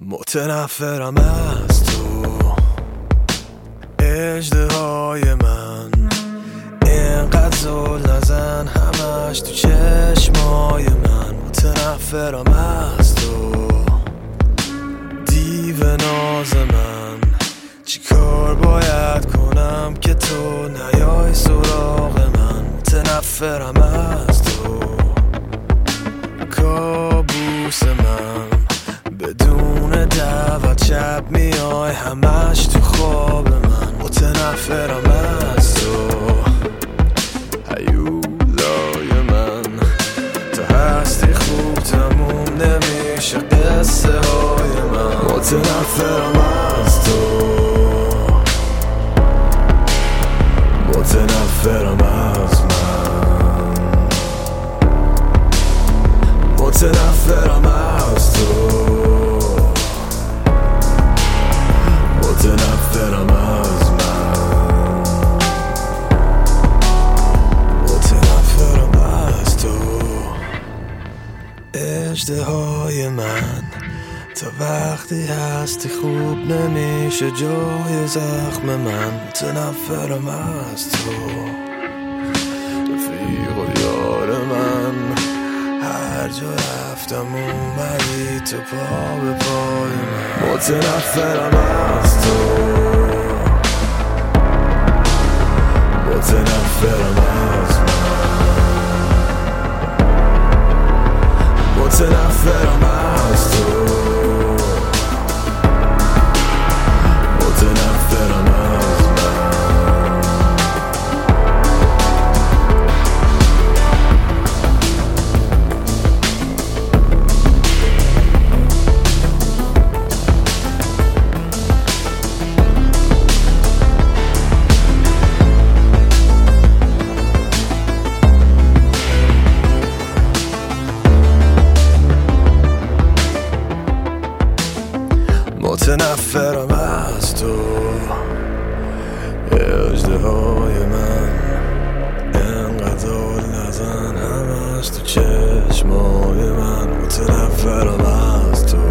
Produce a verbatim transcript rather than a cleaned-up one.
متنفرم از تو اژدهای من، اینقدر زل نزن همش تو چشمای من. متنفرم از تو دیو ناز من، چی کار باید کنم که تو نیای سراغ من. متنفرم از تو کابوس من، بدون دعوت شب میای همش تو خواب من. متنفرم از تو هیولای من، تو هستی خوب تموم نمیشه قصه های من. متنفرم از تو متنفرم از من، متنفرم از تو متنفرم از من، متنفرم از تو اژدهای من. تا وقتی هستی خوب نمیشه جای زخم من. متنفرم از تو رفیق و یار من، هر جا رفتم اومدی تو پا به پای من. متنفرم از تو متنفرم از من، متنفرم از تو متنفرم از من. متنفرم از تو اژدهای من، اینقدر زل نزن همش تو چشمای من. متنفرم از تو